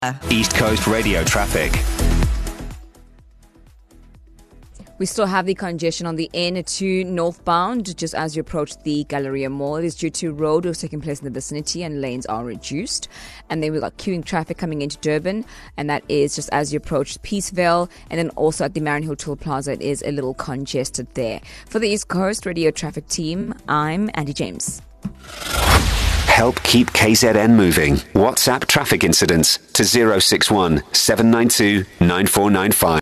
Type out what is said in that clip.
East Coast Radio traffic. We still have the congestion on the N2 northbound just as you approach the Galleria Mall. It is due to road works taking place in the vicinity and lanes are reduced. And then we've got queuing traffic coming into Durban, and that is just as you approach Peaceville, and then also at the Marion Toll Plaza, it is a little congested there. For the East Coast Radio traffic team, I'm Andy James. Help keep KZN moving. WhatsApp traffic incidents to 061 792 9495.